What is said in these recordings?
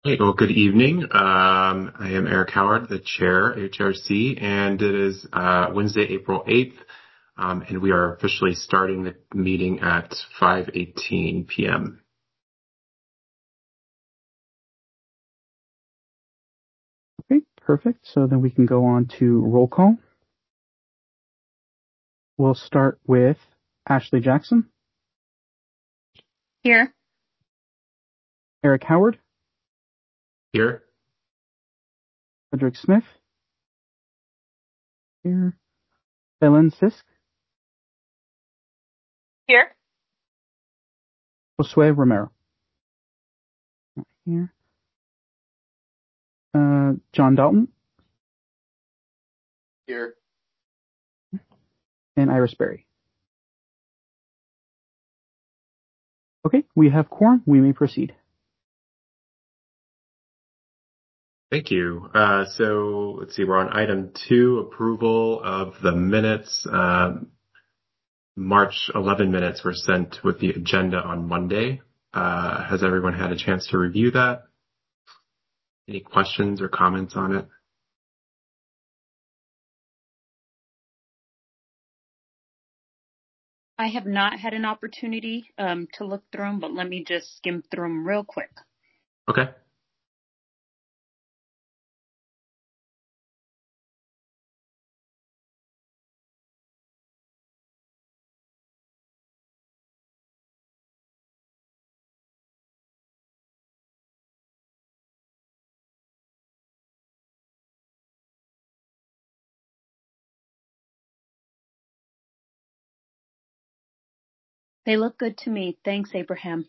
Hey, well, good evening. I am Eric Howard, the chair, HRC, and it is Wednesday, April 8th, and we are officially starting the meeting at 5:18 p.m. Okay, perfect. So then we can go on to roll call. We'll start with Ashley Jackson. Here. Eric Howard. Here. Frederick Smith. Here. Belen Sisk. Here. Josue Romero. Here. John Dalton. Here. And Iris Berry. Okay, we have quorum. We may proceed. Thank you. So let's see, we're on item 2, approval of the minutes. March 11 minutes were sent with the agenda on Monday. Has everyone had a chance to review that? Any questions or comments on it? I have not had an opportunity to look through them, but let me just skim through them real quick. Okay. They look good to me. Thanks, Abraham.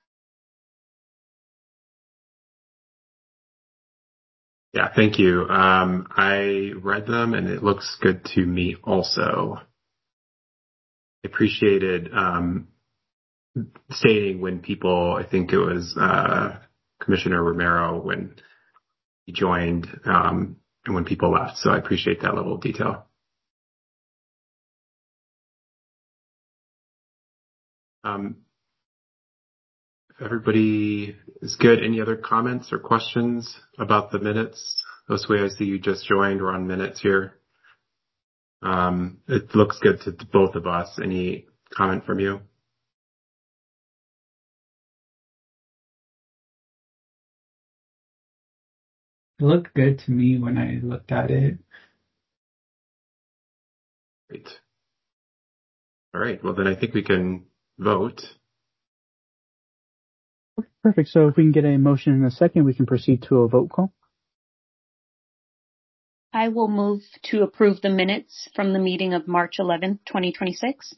Yeah, thank you. I read them and it looks good to me also. I appreciated stating when people, I think it was Commissioner Romero when he joined and when people left. So I appreciate that level of detail. If everybody is good, any other comments or questions about the minutes? Josue, I see you just joined. We're on minutes here. It looks good to both of us. Any comment from you? It looked good to me when I looked at it. Great. All right. Well, then I think we can vote. Perfect. So if we can get a motion in a second, we can proceed to a vote call. I will move to approve the minutes from the meeting of March 11th, 2026.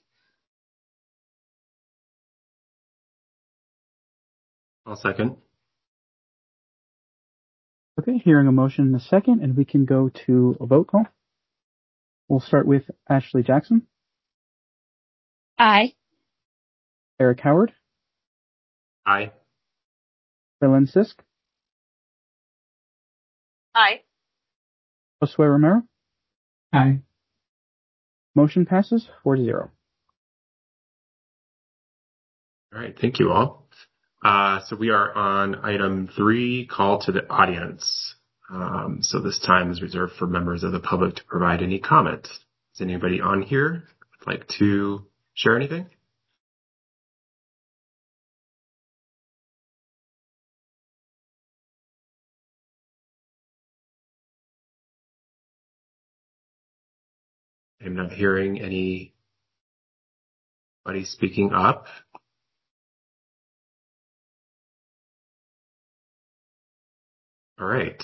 I'll second. Okay, hearing a motion in a second, and we can go to a vote call. We'll start with Ashley Jackson. Aye. Eric Howard. Aye. Belen Sisk. Aye. Josue Romero. Aye. Motion passes 4-0. All right. Thank you all. So we are on item 3, call to the audience. So this time is reserved for members of the public to provide any comment. Is anybody on here like to share anything? I'm not hearing anybody speaking up. All right.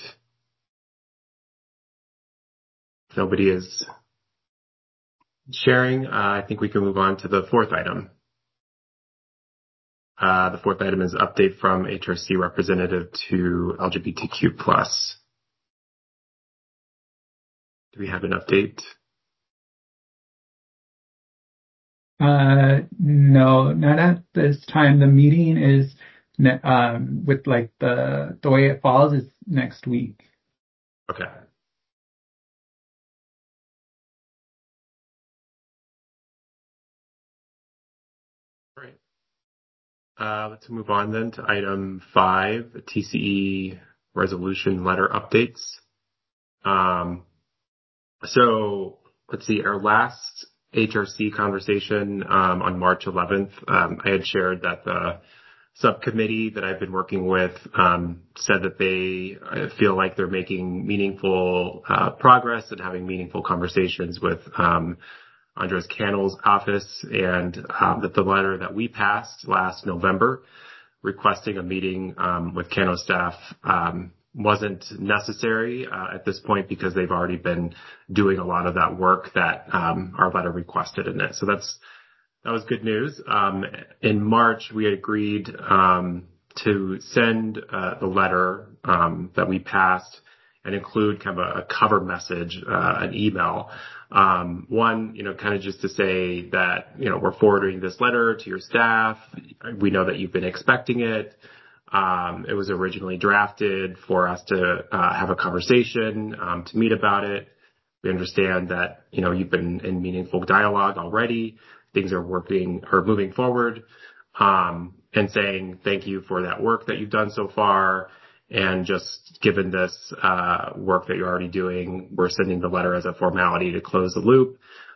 If nobody is sharing, I think we can move on to the 4th item. The 4th item is update from HRC representative to LGBTQ+. Do we have an update? No, not at this time. The meeting is with like the way it falls is next week. Okay. All right. Let's move on then to item 5, TCE resolution letter updates. So let's see, our last HRC conversation on March 11th, I had shared that the subcommittee that I've been working with said that they feel like they're making meaningful progress and having meaningful conversations with Andres Cannell's office, and that the letter that we passed last November requesting a meeting with Cano staff wasn't necessary at this point because they've already been doing a lot of that work that our letter requested in it. So that was good news. In March, we had agreed to send the letter that we passed and include kind of a cover message, an email. One, kind of just to say that, we're forwarding this letter to your staff. We know that you've been expecting it. It was originally drafted for us to have a conversation, to meet about it. We understand that, you've been in meaningful dialogue already. Things are moving forward, and saying thank you for that work that you've done so far. And just given this work that you're already doing, we're sending the letter as a formality to close the loop.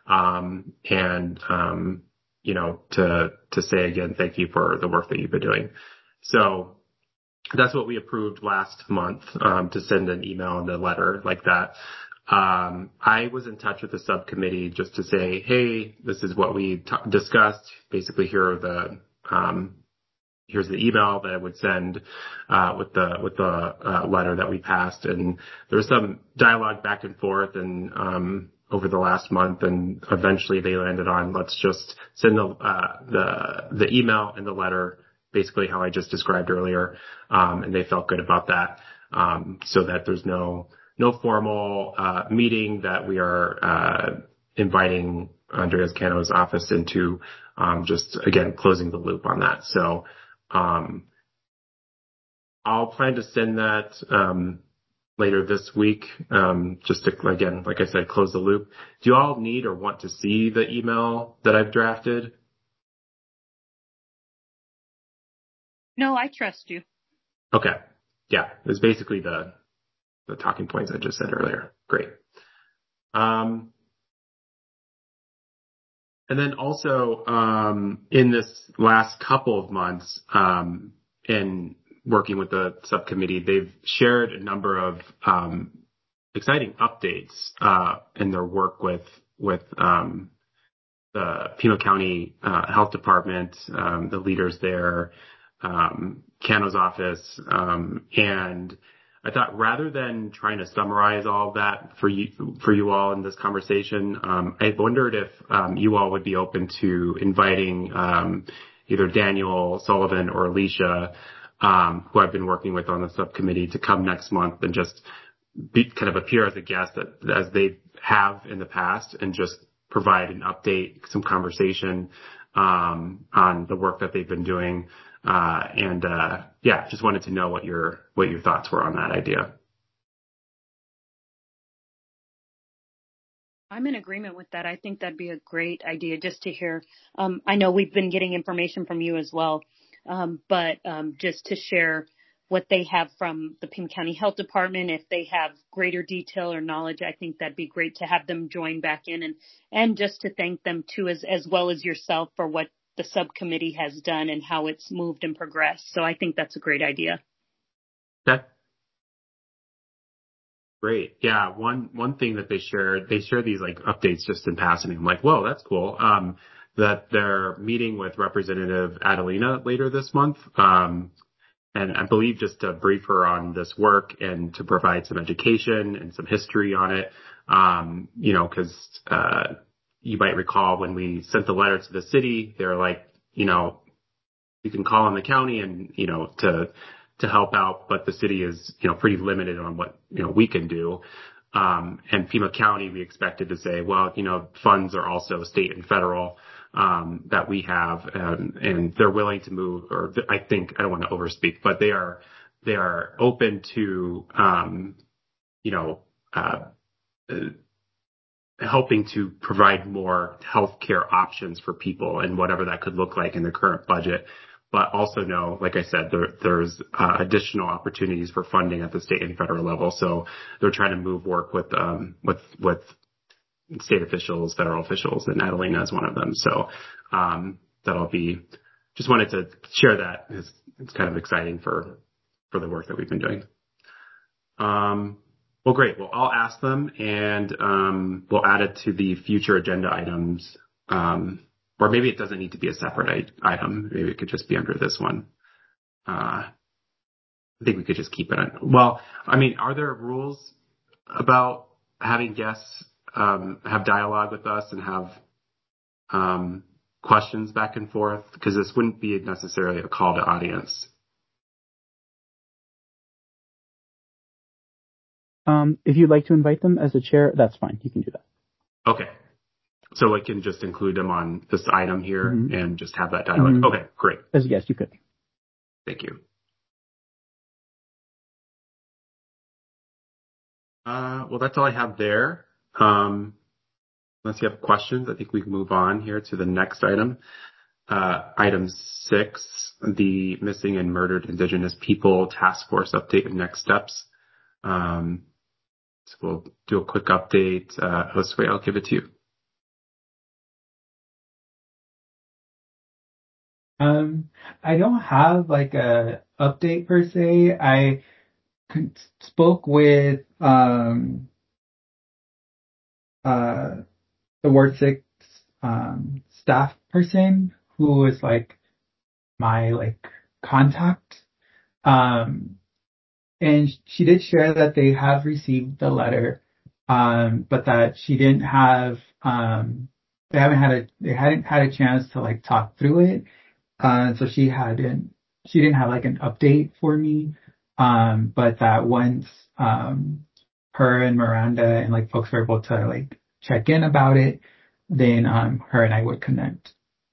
To say again, thank you for the work that you've been doing. So that's what we approved last month, to send an email and a letter like that. I was in touch with the subcommittee just to say, hey, this is what we discussed. Basically, here's the email that I would send with the letter that we passed. And there was some dialogue back and forth and over the last month, and eventually they landed on let's just send the email and the letter basically how I just described earlier, and they felt good about that, so that there's no formal meeting that we are inviting Andres Cano's office into, just again closing the loop on that. So I'll plan to send that later this week, just to, again, like I said, close the loop. Do you all need or want to see the email that I've drafted? No, I trust you. Okay. Yeah, it's basically the talking points I just said earlier. Great. And then also, in this last couple of months, in working with the subcommittee, they've shared a number of exciting updates in their work with the Pima County Health Department, the leaders there, Cano's office, and I thought rather than trying to summarize all of that for you all in this conversation, I wondered if you all would be open to inviting either Daniel Sullivan or Alicia, who I've been working with on the subcommittee, to come next month and just kind of appear as a guest as they have in the past, and just provide an update, some conversation on the work that they've been doing. Just wanted to know what your thoughts were on that idea. I'm in agreement with that. I think that'd be a great idea just to hear. I know we've been getting information from you as well, but just to share what they have from the Pima County Health Department, if they have greater detail or knowledge, I think that'd be great to have them join back in, and just to thank them too, as well as yourself, for what the subcommittee has done and how it's moved and progressed. So I think that's a great idea. Okay. Great. Yeah. One thing that they share these like updates just in passing. I'm like, whoa, that's cool. That they're meeting with Representative Adelina later this month. And I believe just to brief her on this work and to provide some education and some history on it. Cause, you might recall when we sent the letter to the city, they're like, you can call on the county and, to help out, but the city is, pretty limited on what, we can do. And Pima County, we expected to say, well, funds are also state and federal, that we have, and they're willing to move, or I don't want to overspeak, but they are open to, helping to provide more healthcare options for people, and whatever that could look like in the current budget. but also know, like I said, there's additional opportunities for funding at the state and federal level. So they're trying to move work with state officials, federal officials, and Adelina is one of them. So that'll be. Just wanted to share that. It's kind of exciting for the work that we've been doing. Well, great. Well, I'll ask them, and we'll add it to the future agenda items. Or maybe it doesn't need to be a separate item. Maybe it could just be under this one. I think we could just keep it on. Well, I mean, are there rules about having guests have dialogue with us and have questions back and forth? Because this wouldn't be necessarily a call to audience. If you'd like to invite them as a chair, that's fine. You can do that. Okay. So I can just include them on this item here and just have that dialogue. Okay, great. As a guest, you could. Thank you. Well, that's all I have there. Unless you have questions, I think we can move on here to the next item. Item 6, the Missing and Murdered Indigenous People Task Force update and next steps. So we'll do a quick update. Josue, I'll give it to you. I don't have like a update per se. I spoke with the Ward 6 staff person who is like my like contact. And she did share that they have received the letter, but that she didn't have they hadn't had a chance to like talk through it. So she didn't have like an update for me. But that once her and Miranda and like folks were able to like check in about it, then her and I would connect.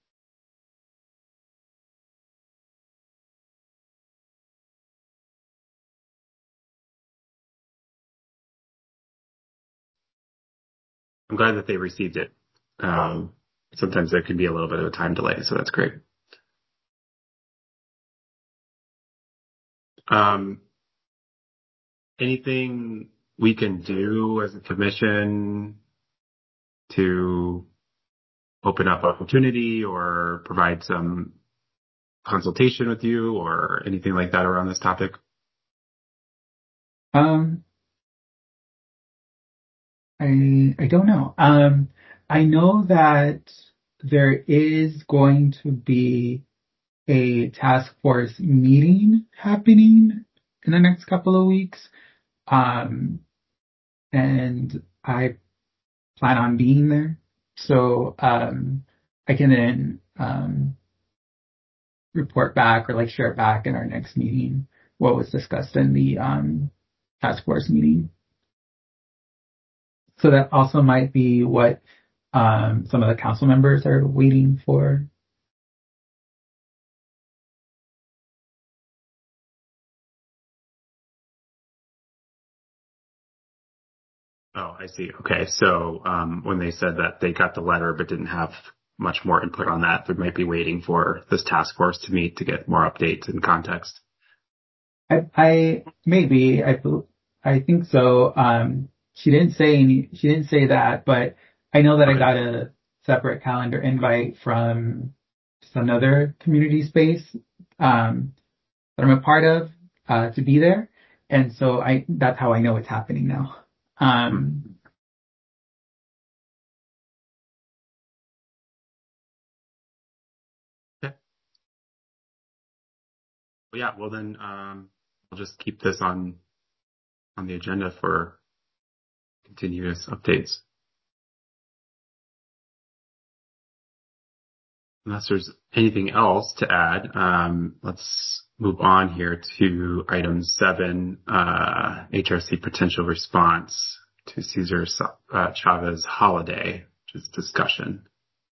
I'm glad that they received it. Sometimes there can be a little bit of a time delay, so that's great. Anything we can do as a commission to open up opportunity or provide some consultation with you or anything like that around this topic? I don't know. I know that there is going to be a task force meeting happening in the next couple of weeks. And I plan on being there. So I can then report back or like share back in our next meeting what was discussed in the task force meeting. So that also might be what some of the council members are waiting for. Oh, I see. Okay. So when they said that they got the letter but didn't have much more input on that, they might be waiting for this task force to meet to get more updates and context. I think so. She didn't say that, but I know that I got a separate calendar invite from just another community space that I'm a part of to be there, and so that's how I know it's happening now. Okay. Well, yeah. Well, then we'll just keep this on the agenda for continuous updates. Unless there's anything else to add, let's move on here to item 7, HRC potential response to Cesar Chavez holiday, which is discussion.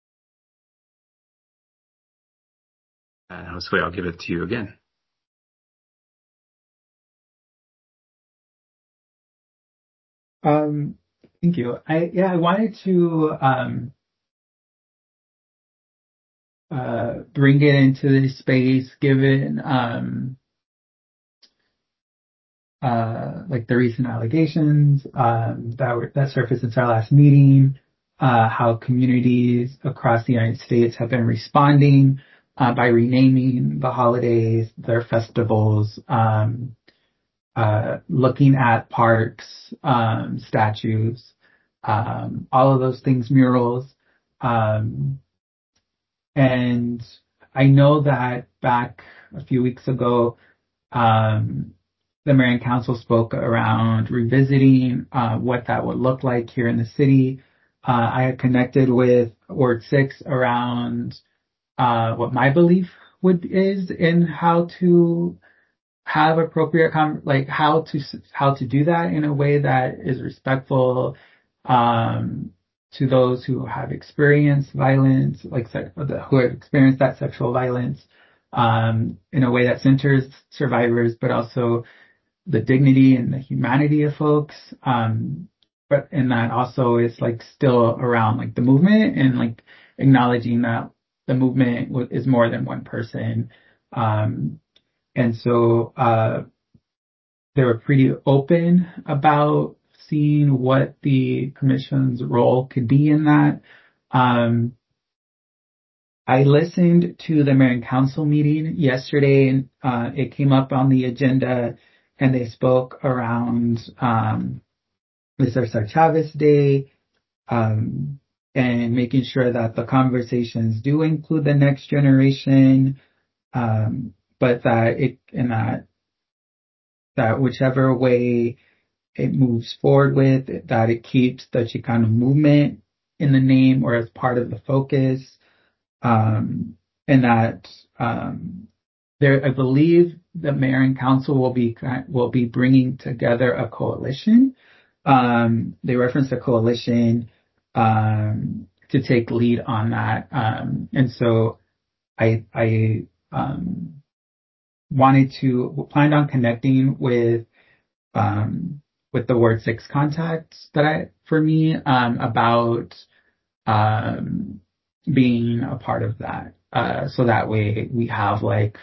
And Josue, I'll give it to you again. Thank you. I wanted to bring it into this space, given like the recent allegations that surfaced since our last meeting, how communities across the United States have been responding by renaming the holidays, their festivals, looking at parks, statues, all of those things, murals. And I know that back a few weeks ago, the mayor and council spoke around revisiting what that would look like here in the city. I had connected with Ward 6 around what my belief is in how to have appropriate how to do that in a way that is respectful to those who have experienced violence, who have experienced that sexual violence, in a way that centers survivors, but also the dignity and the humanity of folks. And that also is like still around like the movement and like acknowledging that the movement is more than one person. And so, they were pretty open about seeing what the commission's role could be in that. I listened to the mayor and council meeting yesterday, and it came up on the agenda, and they spoke around the Cesar Chavez Day, and making sure that the conversations do include the next generation, but that whichever way it moves forward with, that it keeps the Chicano movement in the name or as part of the focus, and that I believe the mayor and council will be bringing together a coalition. They referenced a coalition to take lead on that, and so I planned on connecting with the Ward 6 contacts about being a part of that. So that way we have like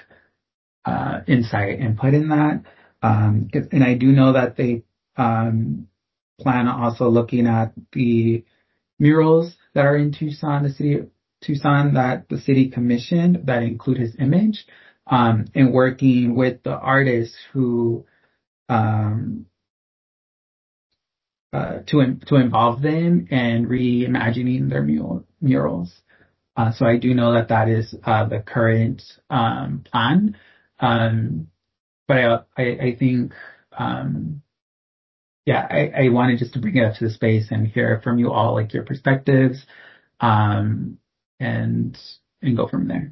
input in that. And I do know that they plan on also looking at the murals that are in Tucson, the city of Tucson, that the city commissioned that include his image, and working with the artists who to involve them and reimagining their murals. So I do know that is the current plan. But I think I wanted just to bring it up to the space and hear from you all, like your perspectives, and go from there.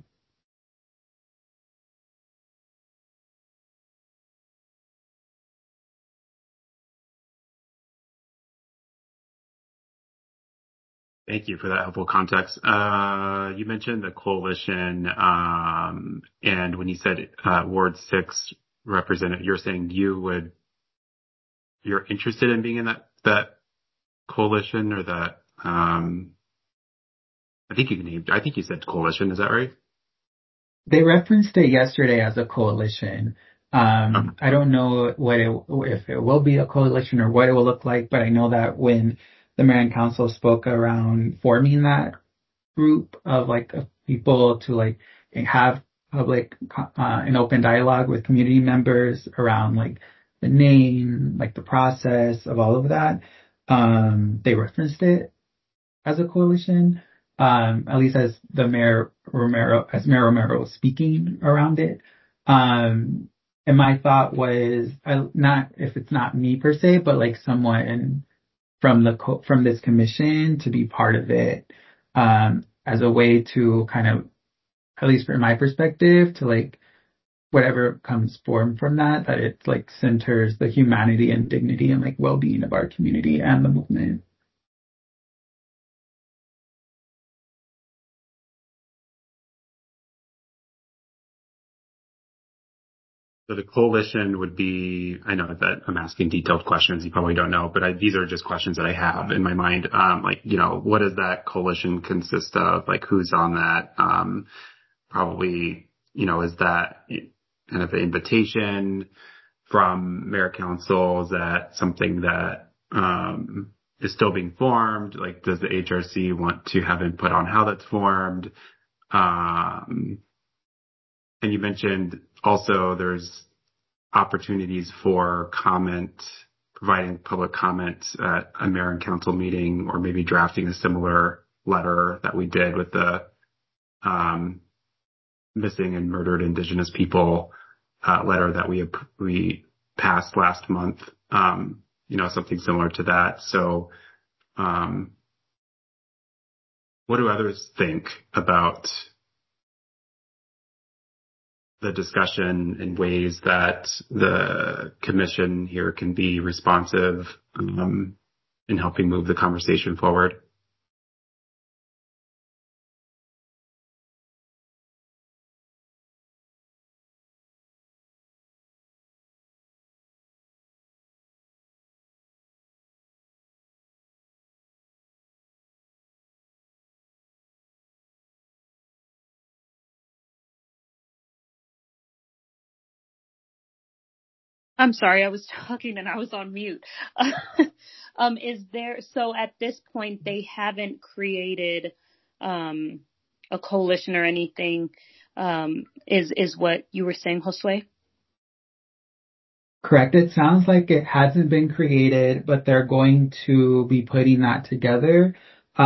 Thank you for that helpful context. You mentioned the coalition, and when you said Ward 6 represented, you're saying you're interested in being in that coalition, or that I think you said coalition. Is that right? They referenced it yesterday as a coalition. I don't know if it will be a coalition or what it will look like, but I know that when the mayor and council spoke around forming that group of people to like have public and open dialogue with community members around like the name, like the process of all of that, they referenced it as a coalition, at least as Mayor Romero was speaking around it. And my thought was, not if it's not me per se, but like someone from this commission to be part of it, as a way to kind of, at least from my perspective, to like whatever comes form from that it like centers the humanity and dignity and like well-being of our community and the movement. So the coalition would be, I know that I'm asking detailed questions you probably don't know, but these are just questions that I have in my mind. What does that coalition consist of? Like, who's on that? probably, is that kind of an invitation from mayor council? Is that something that is still being formed? Like, does the HRC want to have input on how that's formed? And you mentioned also there's opportunities for providing public comment at a mayor and council meeting, or maybe drafting a similar letter that we did with the missing and murdered Indigenous people letter that we passed last month. Something similar to that. So, what do others think about the discussion in ways that the commission here can be responsive in helping move the conversation forward? I'm sorry, I was talking and I was on mute. So at this point, they haven't created a coalition or anything, is what you were saying, Josue? Correct. It sounds like it hasn't been created, but they're going to be putting that together.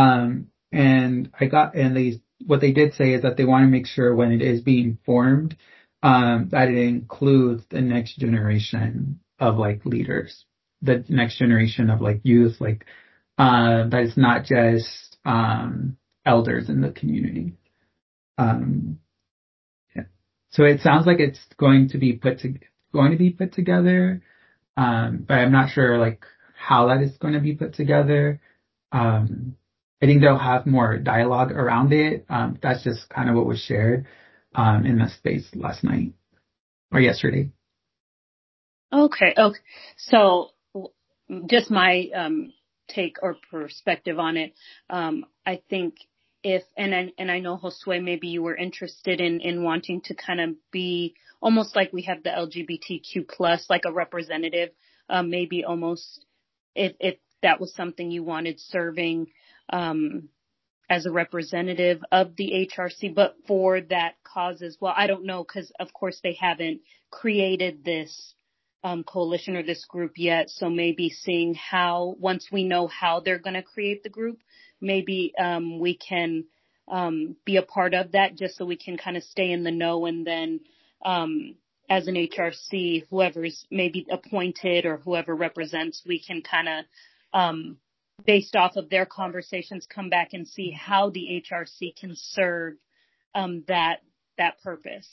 What they did say is that they want to make sure when it is being formed, that it includes the next generation of like leaders, the next generation of like youth, that it's not just, elders in the community. Um, yeah. So it sounds like it's going to be put together. But I'm not sure like how that is going to be put together. I think they'll have more dialogue around it. That's just kind of what was shared in the space last night or yesterday. Okay. So just my take or perspective on it. I think and I know, Josue, maybe you were interested in wanting to kind of be almost like we have the LGBTQ plus, like a representative, maybe almost if that was something you wanted serving as a representative of the HRC, but for that cause as well. I don't know, because of course they haven't created this coalition or this group yet. So maybe seeing how, once we know how they're going to create the group, maybe we can be a part of that, just so we can kind of stay in the know. And then as an HRC, whoever's maybe appointed or whoever represents, we can kind of, based off of their conversations, come back and see how the HRC can serve that purpose.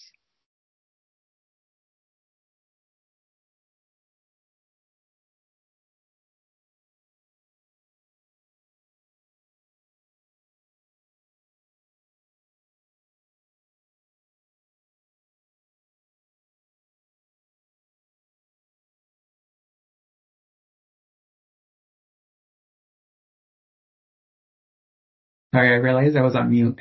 Sorry, I realized I was on mute.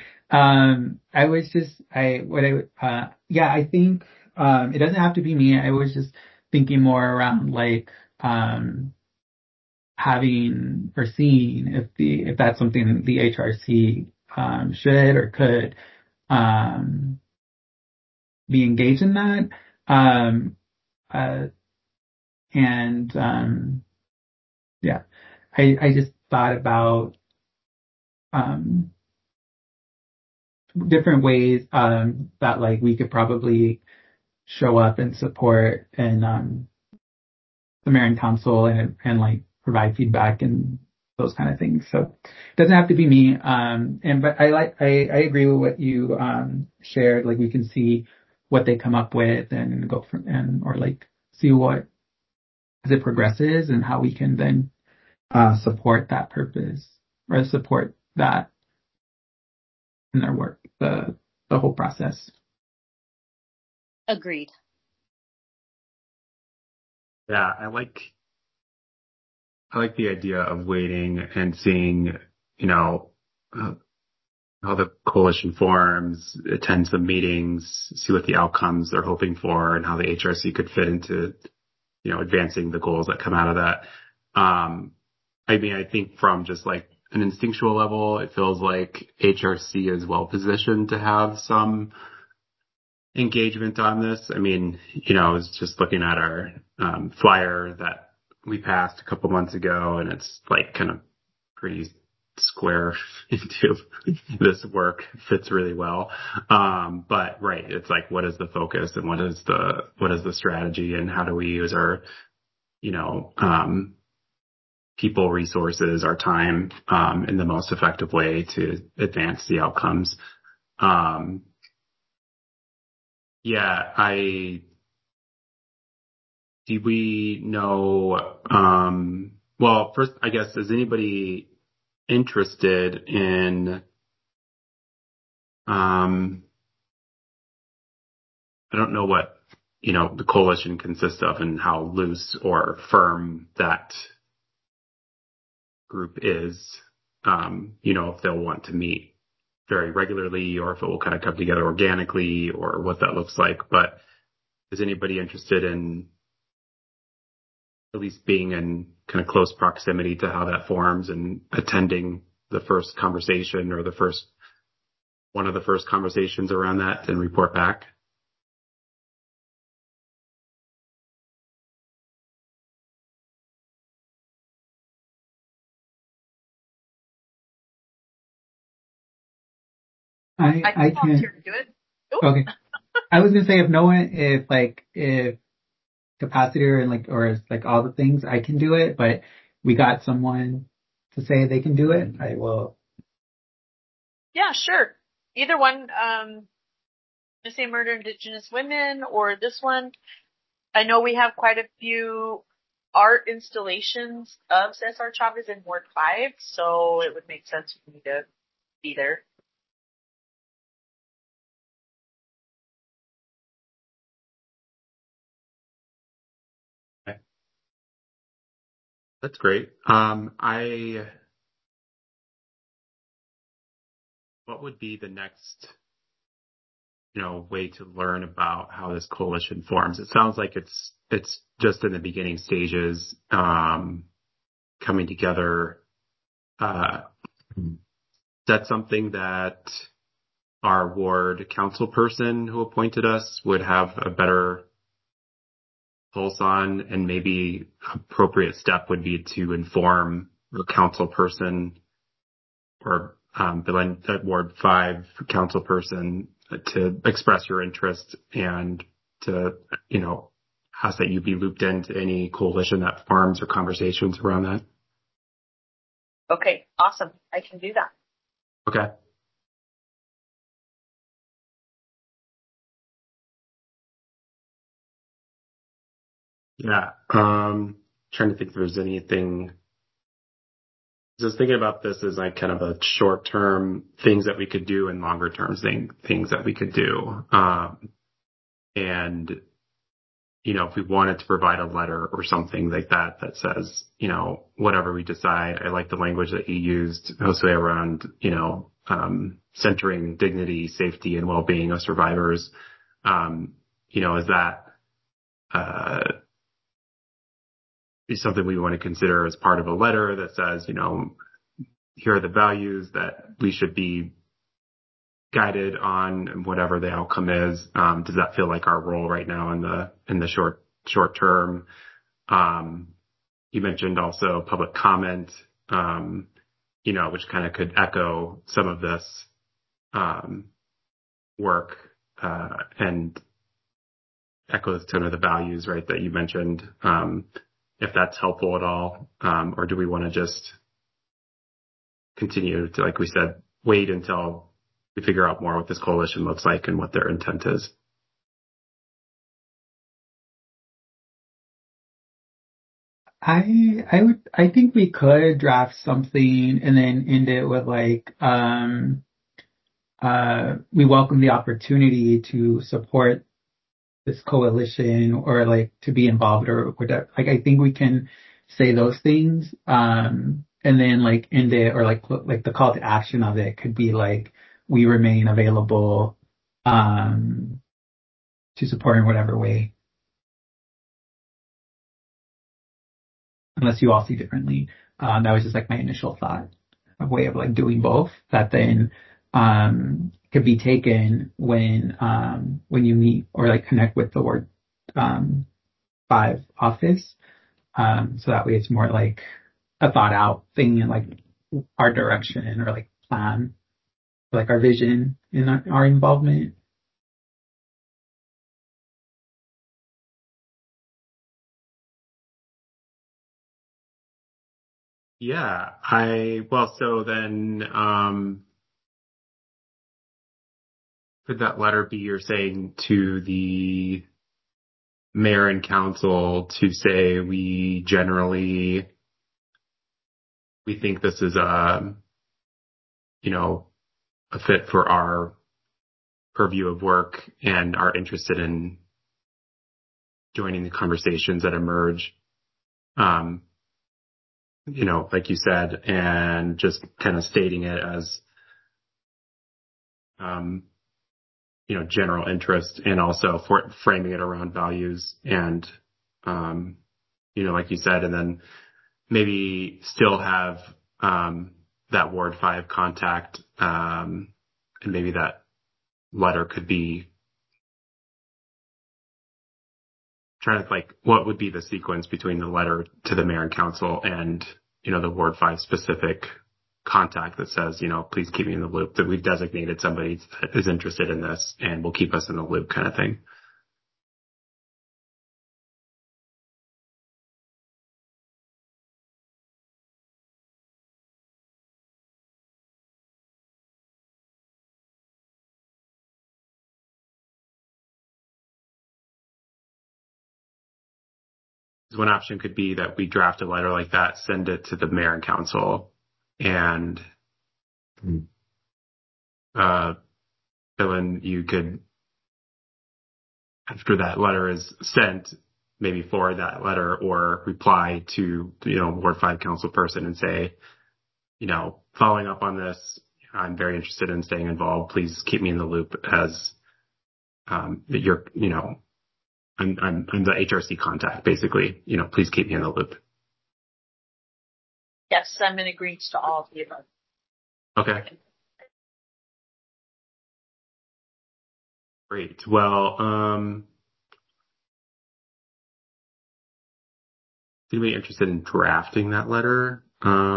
I think, it doesn't have to be me. I was just thinking more around like, having or seeing if that's something the HRC, should or could, be engaged in that. Um, uh, and, yeah, I just thought about, um, different ways that like we could probably show up and support and the mayor and council and like provide feedback and those kind of things. So it doesn't have to be me. But I agree with what you shared. Like we can see what they come up with and go from or like see what as it progresses and how we can then support that purpose or support that in their work, the whole process. Agreed. Yeah, I like the idea of waiting and seeing, how the coalition forms, attend some meetings, see what the outcomes they're hoping for, and how the HRC could fit into, advancing the goals that come out of that. I think from just like an instinctual level, it feels like HRC is well positioned to have some engagement on this. I was just looking at our flyer that we passed a couple months ago, and it's like kind of pretty square into this work, fits really well. But right, it's like, what is the focus and what is the strategy, and how do we use our, people, resources, our time, in the most effective way to advance the outcomes. Do we know, well, first, I guess, is anybody interested in, I don't know what, the coalition consists of and how loose or firm that group is, if they'll want to meet very regularly or if it will kind of come together organically or what that looks like. But is anybody interested in at least being in kind of close proximity to how that forms and attending the first conversation or one of the first conversations around that and report back? I can volunteer to do it. Okay. I was gonna say if capacitor and or all the things, I can do it, but we got someone to say they can do it, I will. Yeah, sure. Either one, Missing Murder Indigenous Women or this one. I know we have quite a few art installations of Cesar Chavez in Ward 5, so it would make sense for me to be there. Okay. That's great. What would be the next, way to learn about how this coalition forms? It sounds like it's just in the beginning stages, coming together. That's something that our ward council person who appointed us would have a better pulse on, and maybe appropriate step would be to inform the council person or the Ward 5 council person to express your interest and to, ask that you be looped into any coalition that forms or conversations around that. Okay, awesome. I can do that. Okay. Yeah. Trying to think if there's anything. Just thinking about this as like kind of a short term things that we could do and longer term things that we could do. And, if we wanted to provide a letter or something like that says, whatever we decide, I like the language that you used, Jose, around, centering dignity, safety, and well-being of survivors. Is that, is something we want to consider as part of a letter that says, here are the values that we should be guided on, and whatever the outcome is. Does that feel like our role right now in the short term? You mentioned also public comment, which kind of could echo some of this work and echo some of the values, right, that you mentioned. If that's helpful at all, or do we want to just continue to, like we said, wait until we figure out more what this coalition looks like and what their intent is? I think we could draft something and then end it with we welcome the opportunity to support this coalition or to be involved or whatever. I think we can say those things, and then end it, or the call to action of it could be we remain available to support in whatever way. Unless you all see differently. That was just like my initial thought, a way of like doing both that then could be taken when you meet or like connect with the Ward 5 office. So that way it's more like a thought out thing and like our direction or like plan, like our vision in our involvement. Yeah, so then, could that letter be, you're saying, to the mayor and council to say we think this is a fit for our purview of work and are interested in joining the conversations that emerge, like you said, and just kind of stating it as, general interest, and also for framing it around values and, like you said, and then maybe still have, that Ward 5 contact, and maybe that letter could be trying to like, what would be the sequence between the letter to the mayor and council and, the Ward 5 specific contact that says, please keep me in the loop, that we've designated somebody that is interested in this and will keep us in the loop, kind of thing. One option could be that we draft a letter like that, send it to the mayor and council, and Dylan, you could, after that letter is sent, maybe forward that letter or reply to, Ward 5 council person and say, following up on this, I'm very interested in staying involved. Please keep me in the loop as you're, I'm the HRC contact, basically. Please keep me in the loop. Yes, I'm in agreement to all of the above. Okay. Great. Well, anybody interested in drafting that letter?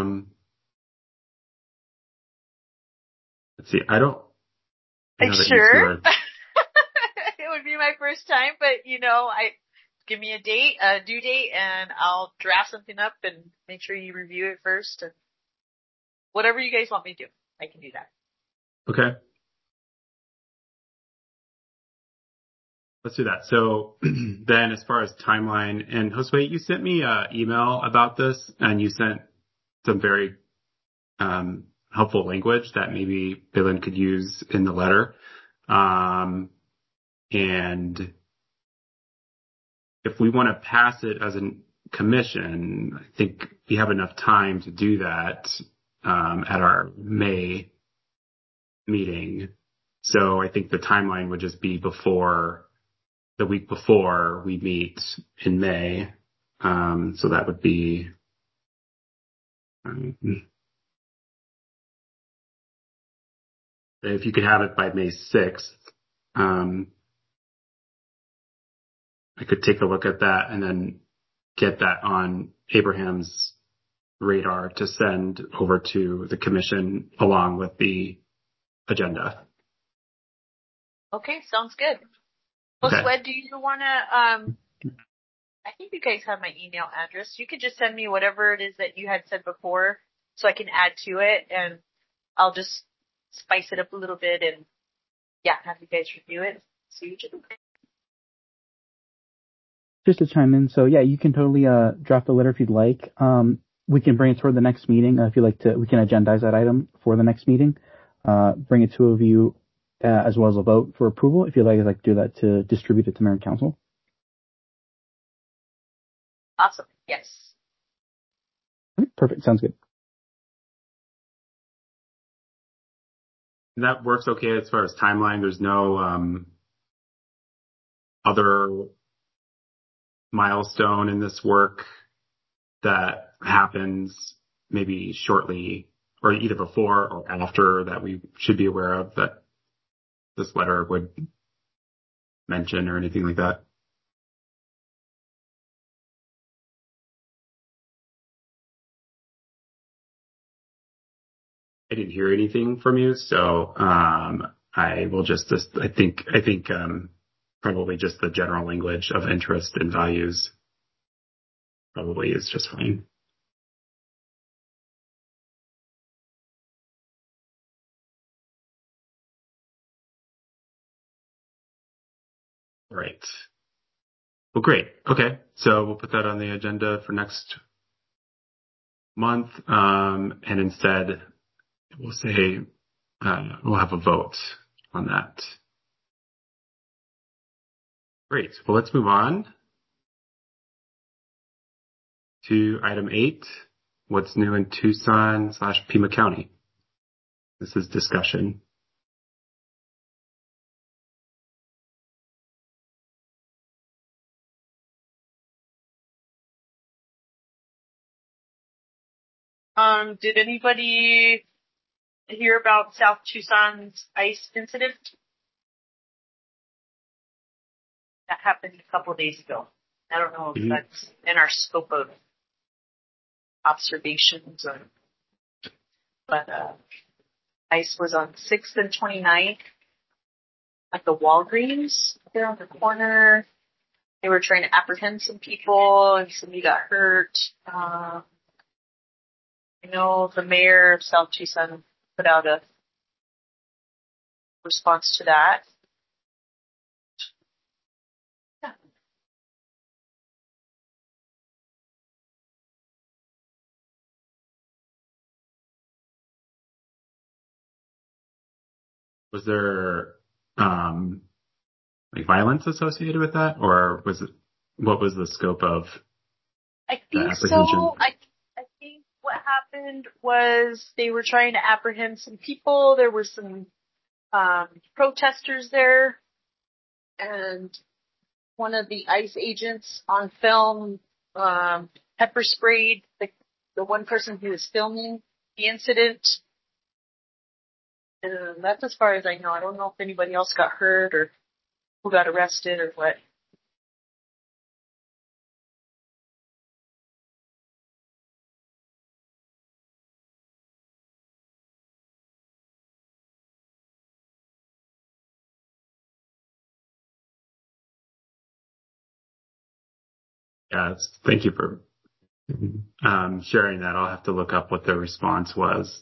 Let's see. I don't. Sure. It would be my first time, but give me a due date, and I'll draft something up and make sure you review it first, and whatever you guys want me to do, I can do that. Okay. Let's do that. So then, as far as timeline, and Josue, you sent me an email about this, and you sent some very helpful language that maybe Dylan could use in the letter. And if we want to pass it as a commission, I think we have enough time to do that at our May meeting. So I think the timeline would just be the week before we meet in May. So that would be if you could have it by May 6th, I could take a look at that and then get that on Abraham's radar to send over to the commission along with the agenda. Okay, sounds good. Well, Swed, do you want to, I think you guys have my email address. You could just send me whatever it is that you had said before so I can add to it, and I'll just spice it up a little bit and, have you guys review it. See what you think. Just to chime in, so you can totally draft a letter if you'd like. We can bring it toward the next meeting if you'd like to. We can agendize that item for the next meeting. Bring it to a review as well as a vote for approval. If you'd like to do that to distribute it to mayor and council. Awesome. Yes. Perfect. Sounds good. And that works okay as far as timeline. There's no other milestone in this work that happens maybe shortly or either before or after that we should be aware of that this letter would mention or anything like that? I didn't hear anything from you, so I will I think probably just the general language of interest and values probably is just fine. All right. Well, great. Okay, so we'll put that on the agenda for next month, and instead we'll say we'll have a vote on that. Great. Well, let's move on to item 8. What's new in Tucson/Pima County? This is discussion. Did anybody hear about South Tucson's ICE incident? That happened a couple of days ago. I don't know if that's in our scope of observations, but ICE was on 6th and 29th at the Walgreens there on the corner. They were trying to apprehend some people, and somebody got hurt. I know the mayor of South Tucson put out a response to that. Yeah. Was there like violence associated with that, or what was the scope of I the think apprehension? so. I think what happened was they were trying to apprehend some people. There were some protesters there, and one of the ICE agents on film pepper sprayed the one person who was filming the incident. And that's as far as I know. I don't know if anybody else got hurt or who got arrested or what. Yeah, thank you for sharing that. I'll have to look up what the response was.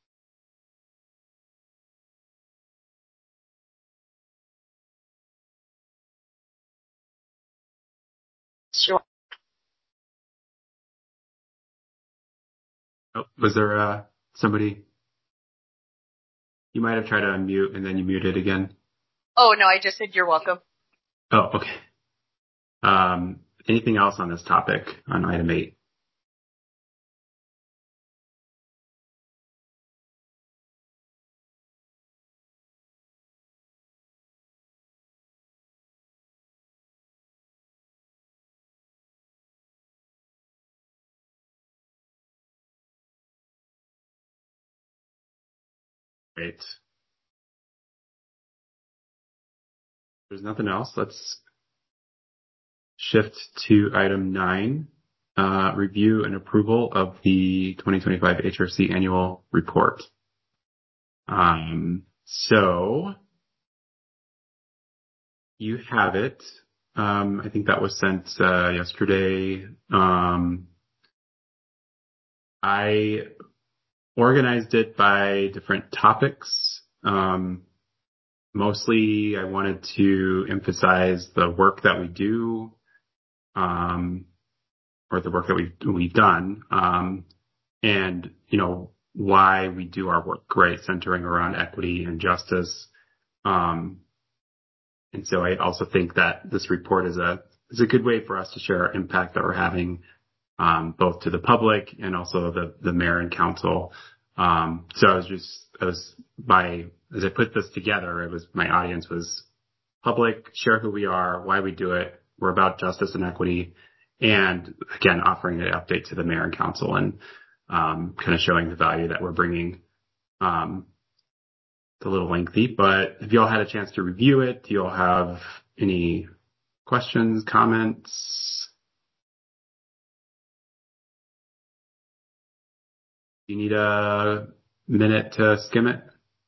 Sure. Oh, was there somebody? You might have tried to unmute and then you muted again. Oh, no, I just said you're welcome. Oh, okay. Anything else on this topic on item 8? Great. There's nothing else. Let's shift to item 9, review and approval of the 2025 HRC annual report. So you have it. I think that was sent yesterday. I organized it by different topics. Mostly I wanted to emphasize the work that we do, or the work that we've done, and, why we do our work, right? Centering around equity and justice. And so I also think that this report is a good way for us to share our impact that we're having, both to the public and also the mayor and council. So I was just as I put this together, my audience was public, share who we are, why we do it. We're about justice and equity. And again, offering an update to the mayor and council and, kind of showing the value that we're bringing. It's a little lengthy, but have you all had a chance to review it? Do you all have any questions, comments? Do you need a minute to skim it?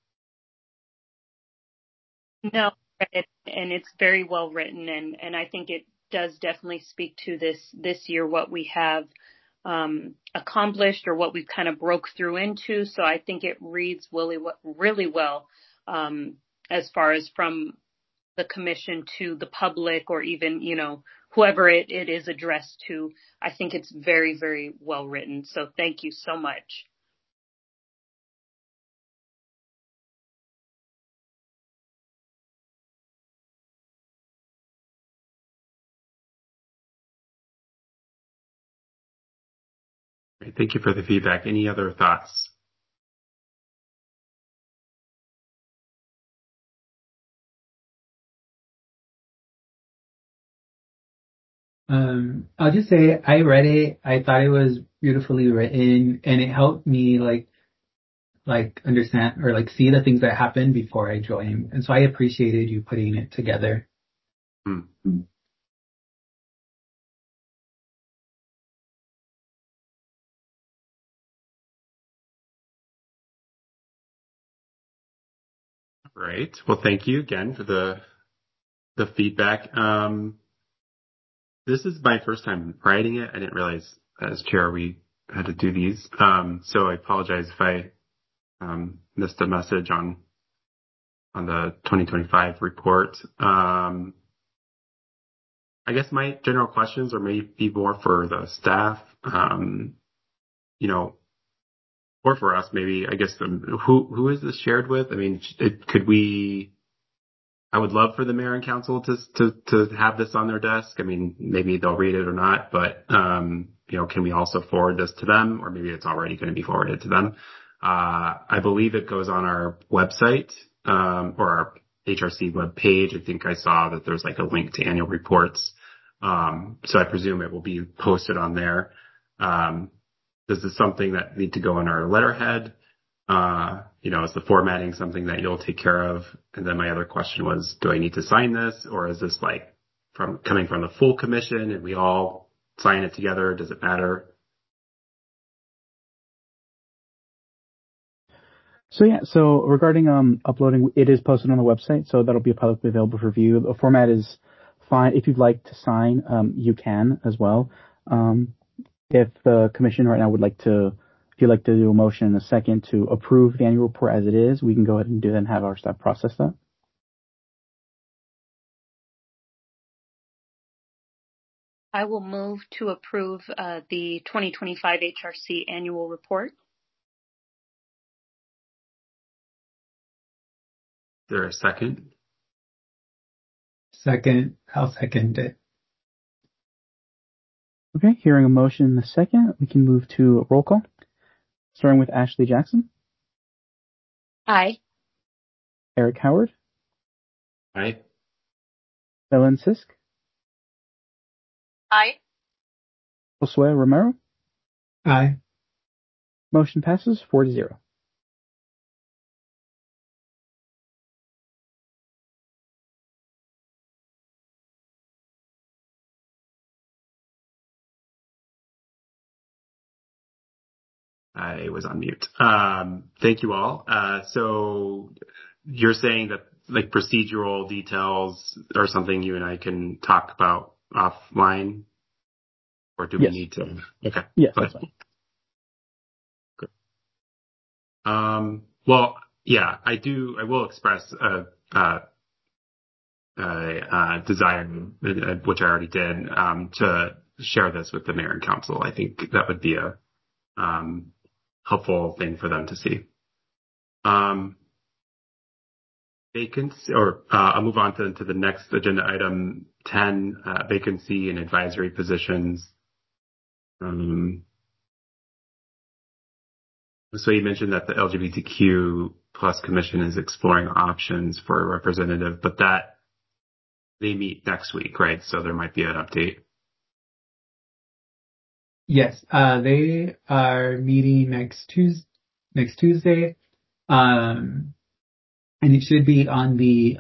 No, and it's very well written, and I think it does definitely speak to this year, what we have accomplished or what we've kind of broke through into. So I think it reads really well, as far as from the commission to the public or even, whoever it is addressed to. I think it's very, very well written. So thank you so much. Great. Thank you for the feedback. Any other thoughts? I'll just say I read it. I thought it was beautifully written, and it helped me understand or see the things that happened before I joined. And so I appreciated you putting it together. Great. Well, thank you again for the feedback. This is my first time writing it. I didn't realize as chair we had to do these. So I apologize if I missed a message on the 2025 report. I guess my general questions are maybe more for the staff, or for us maybe. I guess who is this shared with? I mean, I would love for the mayor and council to have this on their desk. I mean, maybe they'll read it or not, but, can we also forward this to them, or maybe it's already going to be forwarded to them? I believe it goes on our website, or our HRC web page. I think I saw that there's a link to annual reports. So I presume it will be posted on there. Is this something that need to go on our letterhead? Is the formatting something that you'll take care of? And then my other question was, do I need to sign this, or is this coming from the full commission and we all sign it together? Does it matter? So regarding uploading, it is posted on the website, so that'll be publicly available for view. The format is fine. If you'd like to sign, you can as well. If the commission right now if you'd like to do a motion in a second to approve the annual report as it is, we can go ahead and do that and have our staff process that. I will move to approve the 2025 HRC annual report. Is there a second? Second. I'll second it. Okay, hearing a motion in a second, we can move to a roll call, starting with Ashley Jackson. Aye. Eric Howard. Aye. Ellen Sisk. Aye. Josue Romero. Aye. Motion passes 4-0. I was on mute. Thank you all. So you're saying that procedural details are something you and I can talk about offline, or do we need to? Okay. Yes, that's fine. Good. Well, yeah, I will express a desire, which I already did, to share this with the mayor and council. I think that would be a helpful thing for them to see. Vacancy, or I'll move on to the next agenda item 10, vacancy and advisory positions. So you mentioned that the LGBTQ Plus Commission is exploring options for a representative, but that they meet next week, right? So there might be an update. Yes, they are meeting next Tuesday, and it should be on the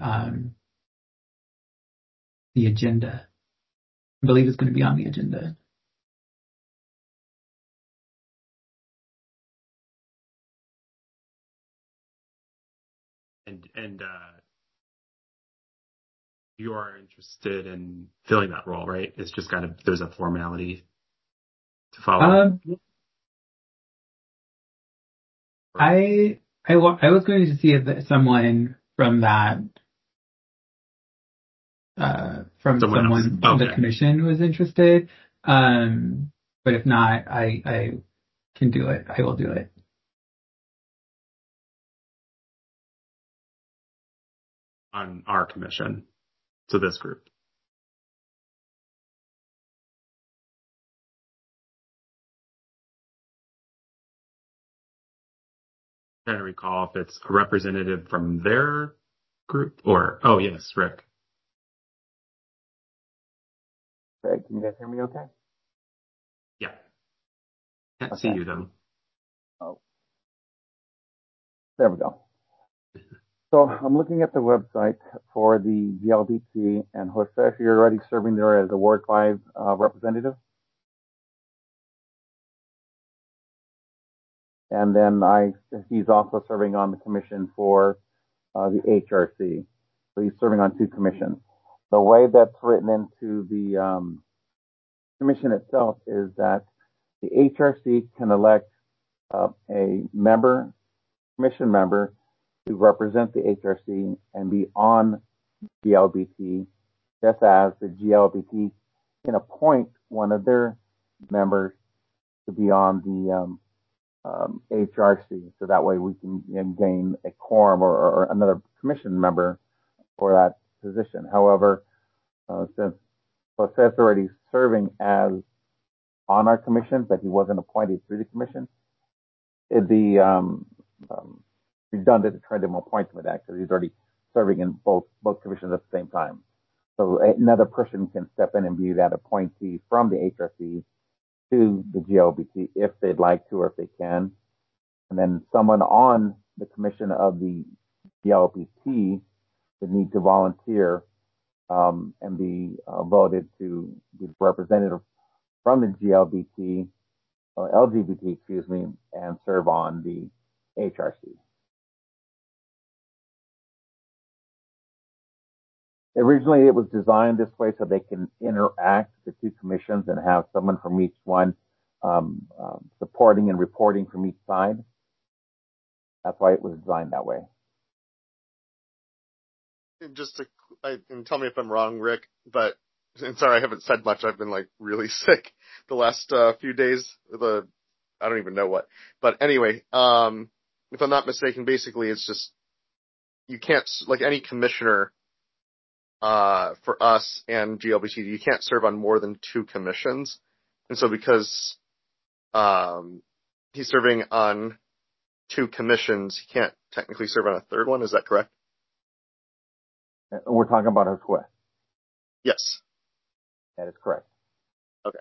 agenda. I believe it's going to be on the agenda. And you are interested in filling that role, right? It's just there's a formality to follow. I was going to see if someone from that from someone from the commission was interested. But if not, I can do it. I will do it. On our commission. So this group. I'm trying to recall if it's a representative from their group or, oh yes, Rick. Okay, can you guys hear me okay? Yeah. Can't see you though. Oh. There we go. So I'm looking at the website for the GLBT, and Jose, you're already serving there as a Ward 5 representative. And then he's also serving on the commission for the HRC. So he's serving on 2 commissions. The way that's written into the commission itself is that the HRC can elect a commission member to represent the HRC and be on GLBT, just as the GLBT can appoint one of their members to be on the HRC. So that way we can gain a quorum or another commission member for that position. However, since Jose's already serving as on our commission, but he wasn't appointed through the commission, it'd be redundant to try to appoint him with that because he's already serving in both commissions at the same time. So another person can step in and be that appointee from the HRC to the GLBT if they'd like to or if they can. And then someone on the commission of the GLBT would need to volunteer and be voted to be representative from the GLBT or LGBT, excuse me, and serve on the HRC. Originally, it was designed this way so they can interact, the 2 commissions, and have someone from each one supporting and reporting from each side. That's why it was designed that way. And tell me if I'm wrong, Rick, but and sorry, I haven't said much. I've been really sick the last few days. I don't even know what. But anyway, if I'm not mistaken, basically it's just you can't any commissioner for us and GLBT, you can't serve on more than 2 commissions. And so because he's serving on 2 commissions, he can't technically serve on a 3rd one. Is that correct? We're talking about Josue. Yes. That is correct. Okay.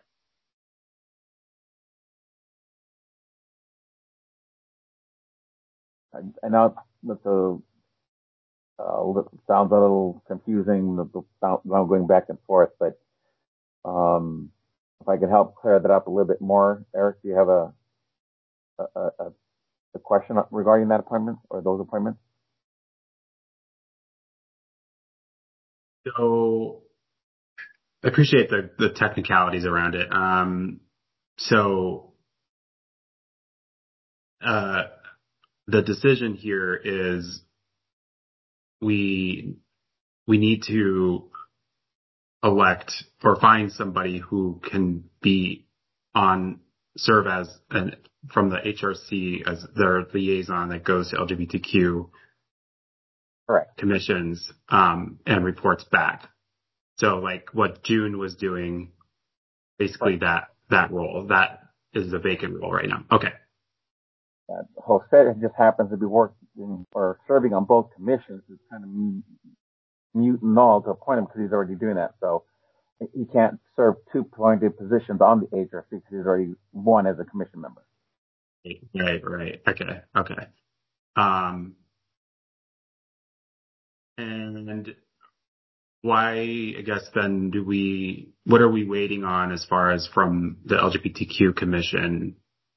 I know that sounds a little confusing, now going back and forth, but if I could help clear that up a little bit more, Eric, do you have a question regarding that appointment or those appointments? So I appreciate the technicalities around it. The decision here is we need to elect or find somebody who can serve as from the HRC as their liaison that goes to LGBTQ correct commissions, and reports back. So what June was doing, basically that role, that is the vacant role right now. Okay. Jose just happens to be working or serving on both commissions. It's kind of mute and null to appoint him because he's already doing that. So he can't serve two appointed positions on the HRC because he's already one as a commission member. Right. Okay. And why, I guess then what are we waiting on as far as from the LGBTQ commission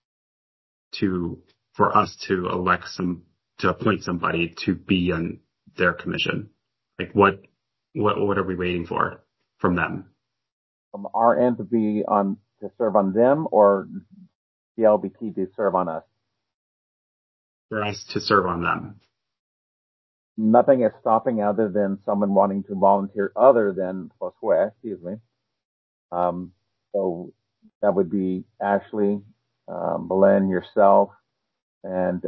for us to appoint somebody to be on their commission? Like what are we waiting for from them? From our end to serve on them, or the LBT to serve on us? For us to serve on them. Nothing is stopping other than someone wanting to volunteer other than Josue, excuse me. So that would be Ashley, Belen, yourself, and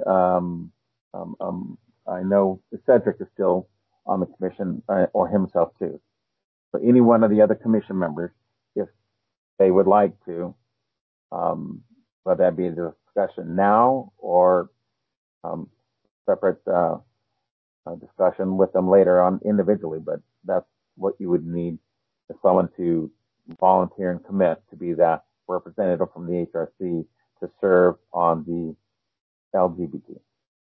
I know Cedric is still on the commission, or himself too. So any one of the other commission members, if they would like to, whether that be a discussion now or separate discussion with them later on individually, but that's what you would need, is someone to volunteer and commit to be that representative from the HRC to serve on the LGBT.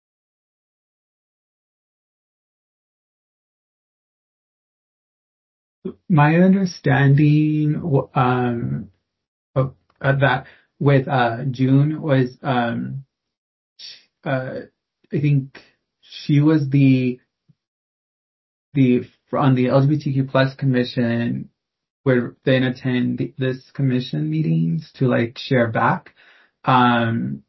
My understanding of that with June was I think she was the on the LGBTQ plus commission would then attend this commission meetings to like share back. The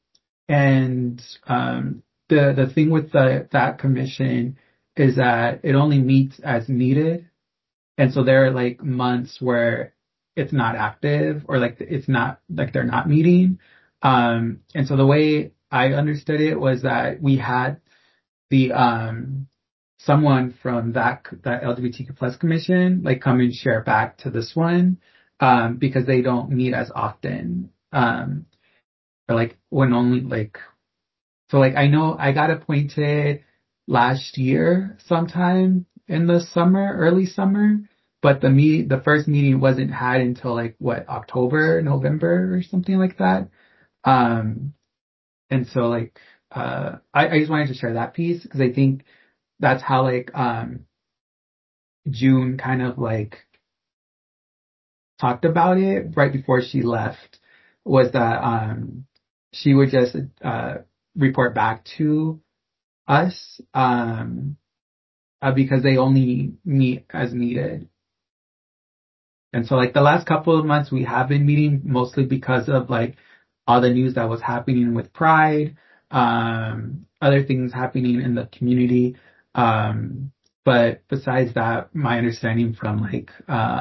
thing with that commission is that it only meets as needed. And so there are like months where it's not active, or like it's not like they're not meeting. And so the way I understood it was that we had the someone from that LGBTQ plus commission like come and share back to this one, because they don't meet as often, or like when only like, so like I know I got appointed last year sometime in the summer, early summer, but the first meeting wasn't had until like October, November or something like that. And so like I just wanted to share that piece because I think that's how like June kind of like talked about it right before she left, was that she would just report back to us because they only meet as needed. And so like the last couple of months we have been meeting mostly because of like all the news that was happening with Pride, other things happening in the community. But besides that, my understanding from like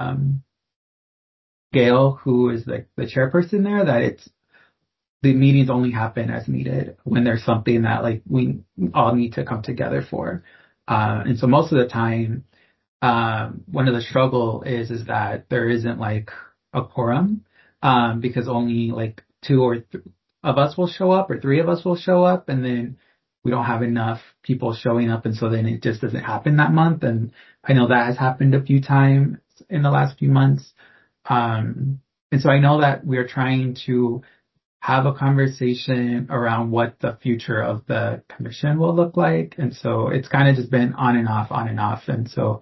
Gail, who is like the chairperson there, that the meetings only happen as needed when there's something that like we all need to come together for. And so most of the time, one of the struggle is that there isn't like a quorum, because only like two or of us will show up, or three of us will show up, and then we don't have enough people showing up, and so then it just doesn't happen that month. And I know that has happened a few times in the last few months. And so I know that we're trying to have a conversation around what the future of the commission will look like. And so it's kind of just been on and off, on and off. And so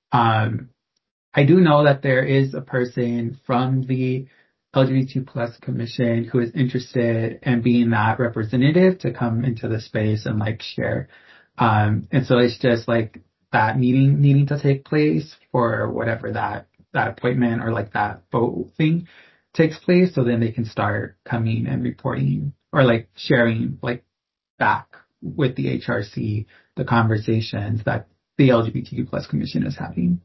I do know that there is a person from the LGBT plus commission who is interested in being that representative to come into the space and like share. And so it's just like that meeting needing to take place for whatever that appointment or like that vote thing takes place. So then they can start coming and reporting or like sharing like back with the HRC, the conversations that the LGBTQ plus commission is having.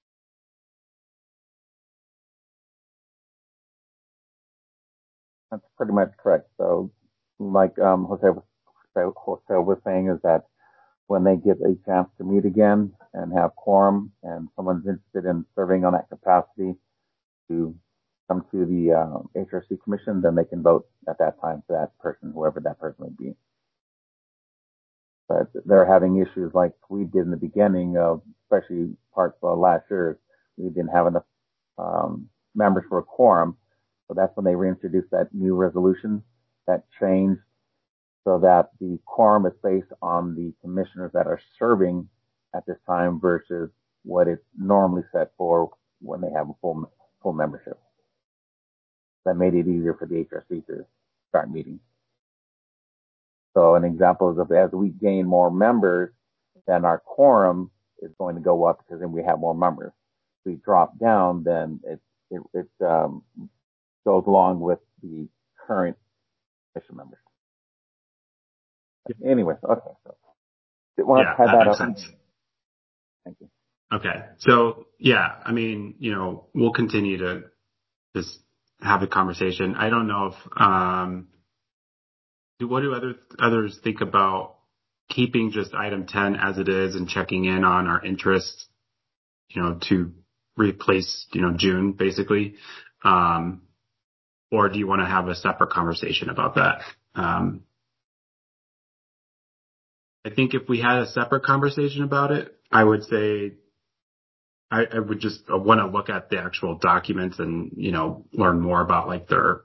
That's pretty much correct. So, like Jose was saying, is that when they get a chance to meet again and have quorum, and someone's interested in serving on that capacity to come to the HRC commission, then they can vote at that time for that person, whoever that person would be. But they're having issues like we did in the beginning of, especially parts of last year. We didn't have enough members for a quorum. So that's when they reintroduced that new resolution that changed so that the quorum is based on the commissioners that are serving at this time versus what it's normally set for when they have a full membership. That made it easier for the HRC to start meeting. So an example is as we gain more members, then our quorum is going to go up because then we have more members. If we drop down, then it goes along with the current commission members. Anyways, okay. So Yeah, that makes sense. Thank you. Okay. So yeah, I mean, we'll continue to just have a conversation. I don't know if, what do others think about keeping just item 10 as it is and checking in on our interests, to replace, June basically? Or do you want to have a separate conversation about that? I think if we had a separate conversation about it, I would say I would just want to look at the actual documents and, learn more about like their,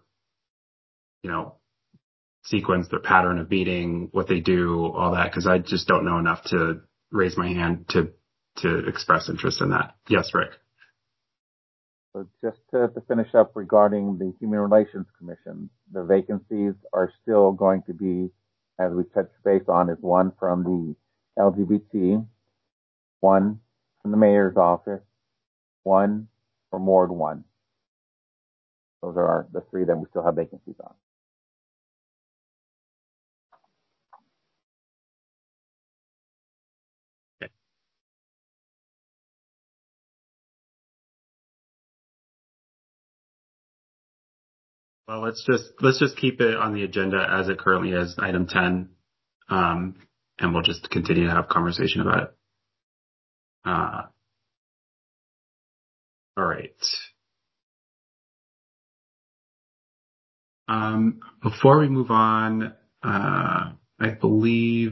sequence, their pattern of meeting, what they do, all that, because I just don't know enough to raise my hand to express interest in that. Yes, Rick. So just to finish up regarding the Human Relations Commission, the vacancies are still going to be, as we touched base on, is one from the LGBT, one from the mayor's office, one from Ward 1. Those are the three that we still have vacancies on. Okay. Well, let's just keep it on the agenda as it currently is, item 10, and we'll just continue to have conversation about it. All right. Before we move on, I believe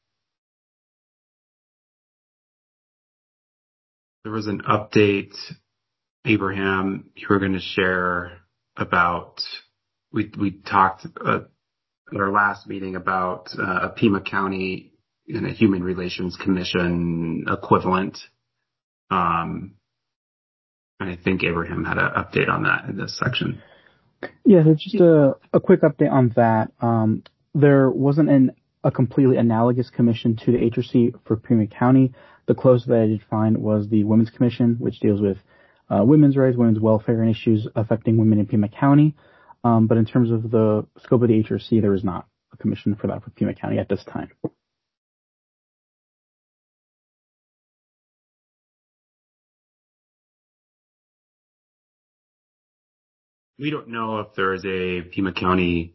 there was an update, Abraham, you were going to share about, we talked at our last meeting about a Pima County and a Human Relations Commission equivalent. And I think Abraham had an update on that in this section. Yeah, so just a quick update on that. There wasn't a completely analogous commission to the HRC for Pima County. The closest that I did find was the Women's Commission, which deals with women's rights, women's welfare, and issues affecting women in Pima County. But in terms of the scope of the HRC, there is not a commission for that for Pima County at this time. We don't know if there is a Pima County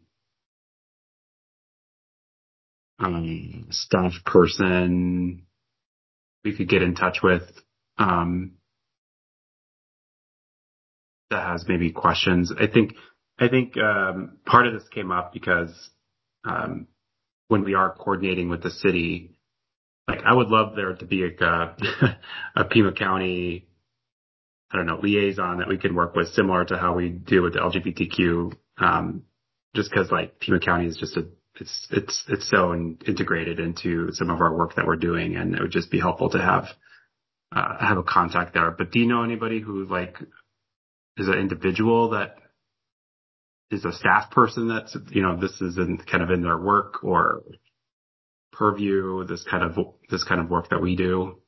staff person we could get in touch with that has maybe questions. I think part of this came up because when we are coordinating with the city, like I would love there to be a Pima County, I don't know, liaison that we can work with, similar to how we deal with the LGBTQ. Just because like Pima County is just it's so integrated into some of our work that we're doing, and it would just be helpful to have a contact there. But do you know anybody who like is an individual that is a staff person that's, this is kind of in their work or purview, this kind of work that we do?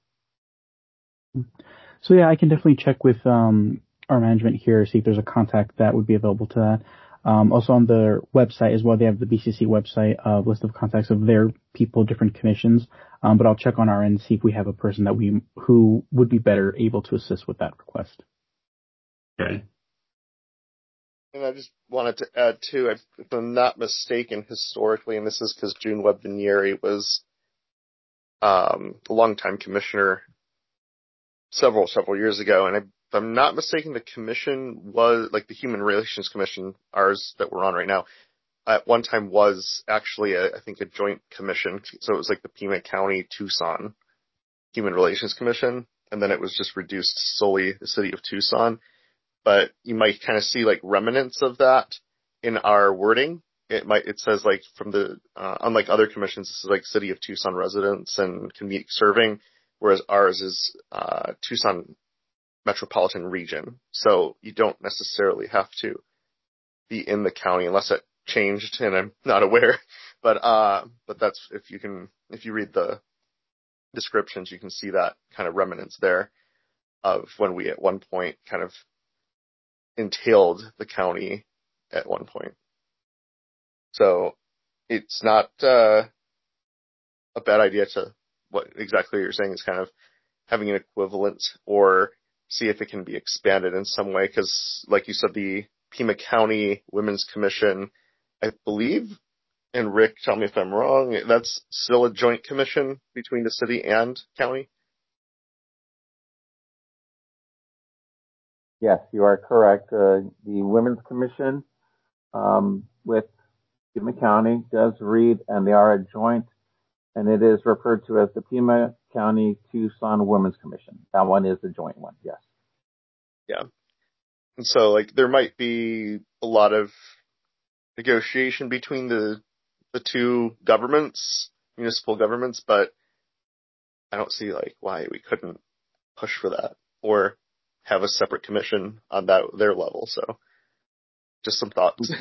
So yeah, I can definitely check with our management here, see if there's a contact that would be available to that. Also on their website as well, they have the BCC website, list of contacts of their people, different commissions. But I'll check on our end, see if we have a person who would be better able to assist with that request. Okay. And I just wanted to add too, if I'm not mistaken, historically, and this is because June Webb Vinieri was a longtime commissioner several years ago, and if I'm not mistaken, the commission was like the Human Relations Commission, ours that we're on right now, at one time was actually I think a joint commission. So it was like the Pima County Tucson Human Relations Commission, and then it was just reduced solely the city of Tucson. But you might kind of see like remnants of that in our wording. It says like from the, unlike other commissions, this is like city of Tucson residents and community serving, whereas ours is, Tucson metropolitan region. So you don't necessarily have to be in the county unless it changed and I'm not aware. But that's, if you read the descriptions, you can see that kind of remnants there of when we at one point kind of entailed the county at one point. So it's not a bad idea to, what exactly you're saying is kind of having an equivalent or see if it can be expanded in some way. Because like you said, the Pima County Women's Commission, I believe, and Rick, tell me if I'm wrong, that's still a joint commission between the city and county? Yes, you are correct. The Women's Commission with Pima County does read, and they are a joint, and it is referred to as the Pima County Tucson Women's Commission. That one is the joint one, yes. Yeah. And so, like, there might be a lot of negotiation between the two governments, municipal governments, but I don't see, like, why we couldn't push for that or have a separate commission on their level. So, just some thoughts.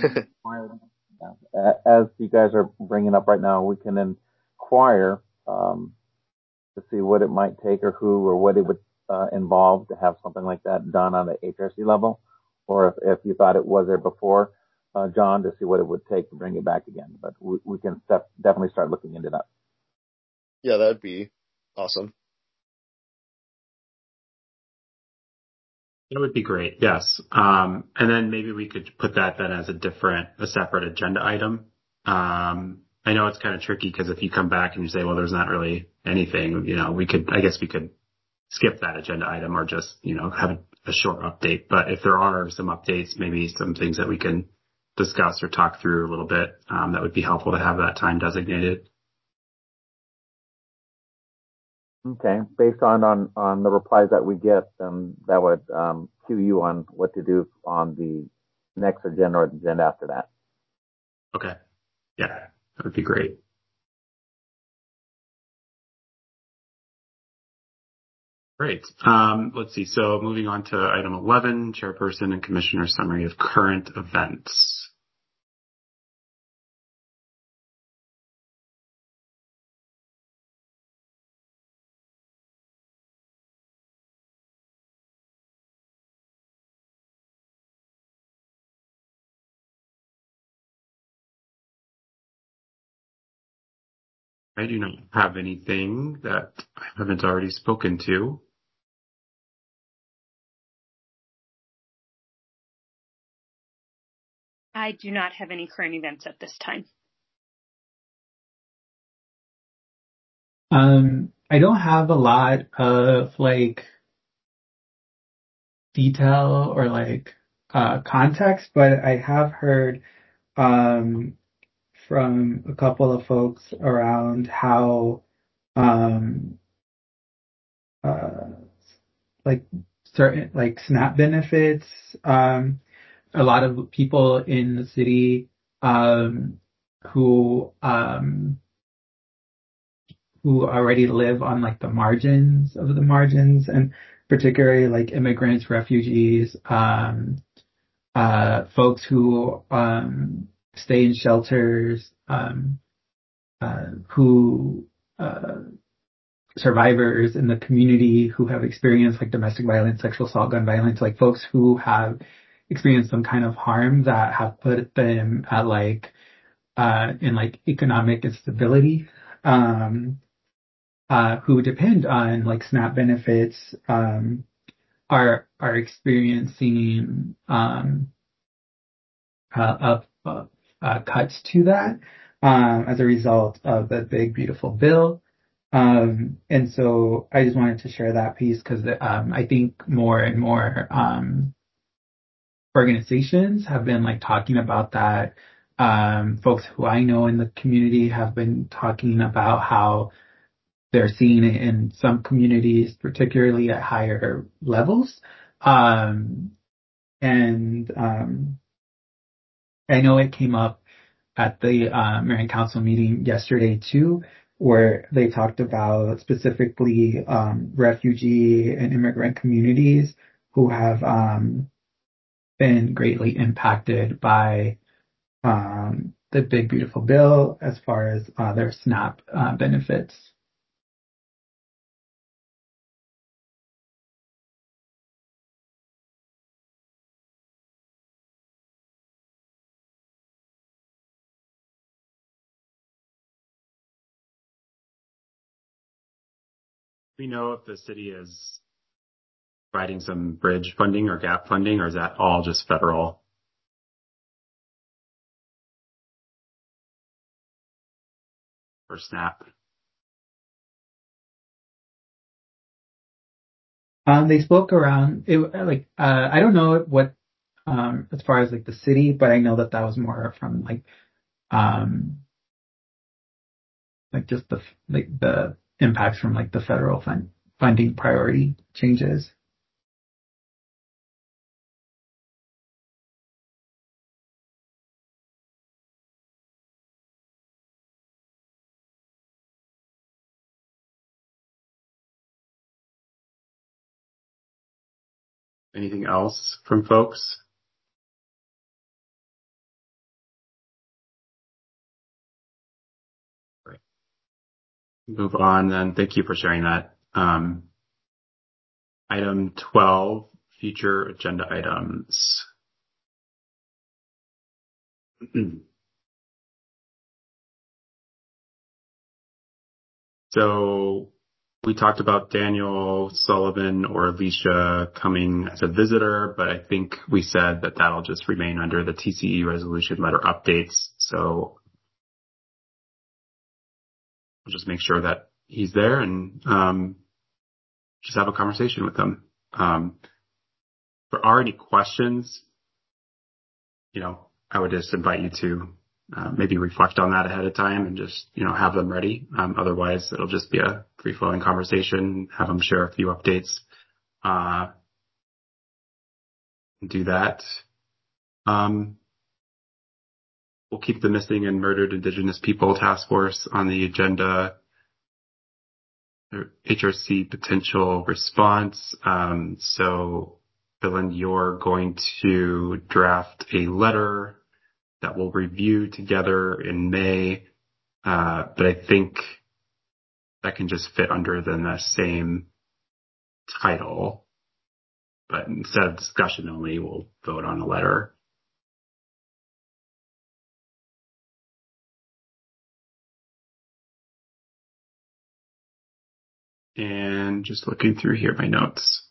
As you guys are bringing up right now, we can inquire to see what it might take or who or what it would involve to have something like that done on the HRC level, or if you thought it was there before, John, to see what it would take to bring it back again. But we can definitely start looking into that. Yeah, that'd be awesome. That would be great. Yes. And then maybe we could put that then as a separate agenda item. I know it's kind of tricky because if you come back and you say, well, there's not really anything, we could skip that agenda item or just, have a short update. But if there are some updates, maybe some things that we can discuss or talk through a little bit, that would be helpful to have that time designated. Okay. Based on the replies that we get, that would cue you on what to do on the next agenda or the agenda after that. Okay. Yeah, that would be great. Great. Let's see. So moving on to item 11, chairperson and commissioner summary of current events. I do not have anything that I haven't already spoken to. I do not have any current events at this time. I don't have a lot of detail or context, but I have heard from a couple of folks around how certain SNAP benefits, a lot of people in the city who already live on the margins of the margins, and particularly immigrants, refugees, folks who stay in shelters, who survivors in the community who have experienced domestic violence, sexual assault, gun violence, folks who have experienced some kind of harm that have put them at in economic instability, who depend on SNAP benefits, are experiencing cuts to that as a result of the big beautiful bill. And so I just wanted to share that piece because I think more and more organizations have been talking about that folks who I know in the community have been talking about how they're seeing it in some communities, particularly at higher levels. And I know it came up at the Marion Council meeting yesterday too, where they talked about specifically refugee and immigrant communities who have been greatly impacted by the Big Beautiful Bill as far as their SNAP benefits. We know if the city is providing some bridge funding or gap funding, or is that all just federal? Or SNAP? They spoke around it, I don't know what as far as like the city, but I know that was more from just the impacts from like the federal funding priority changes. Anything else from folks? Right. Move on then. Thank you for sharing that. Item 12, future agenda items. So we talked about Daniel Sullivan or Alicia coming as a visitor, but I think we said that that'll just remain under the TCE resolution letter updates. So I'll just make sure that he's there and just have a conversation with him. If there are any questions, I would just invite you to maybe reflect on that ahead of time and just, have them ready. Otherwise, it'll just be a free-flowing conversation, have them share a few updates. Do that. We'll keep the Missing and Murdered Indigenous People Task Force on the agenda. HRC potential response. So, Dylan, you're going to draft a letter that we'll review together in May. But I think that can just fit under the same title. But instead of discussion only, we'll vote on a letter. And just looking through here, my notes.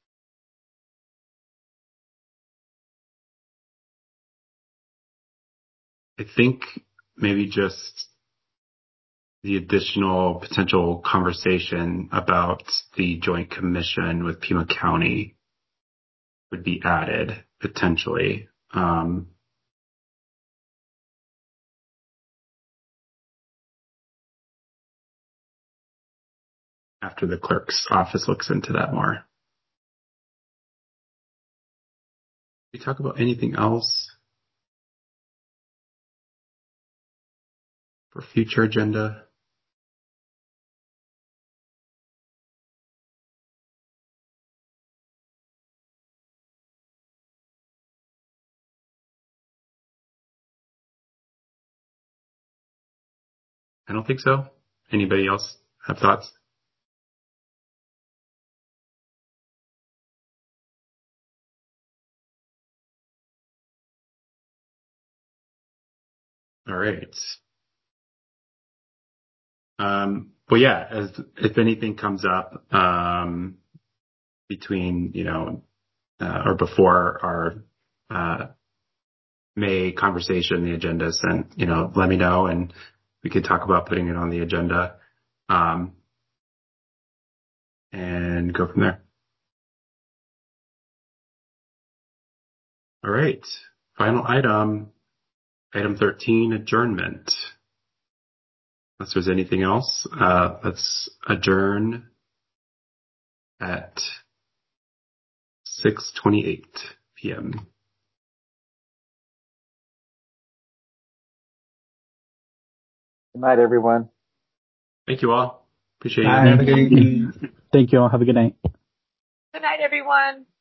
I think maybe just the additional potential conversation about the Joint Commission with Pima County would be added potentially. After the clerk's office looks into that more. Did we talk about anything else for future agenda? I don't think so. Anybody else have thoughts? All right. Well, yeah, if anything comes up, between, or before our, May conversation, the agenda is sent, let me know and we could talk about putting it on the agenda, and go from there. All right. Final item Item 13, adjournment. Unless there's anything else, let's adjourn at 6:28 p.m. Good night, everyone. Thank you all. Appreciate Bye. you. Have a good evening. Thank you all. Have a good night. Good night, everyone.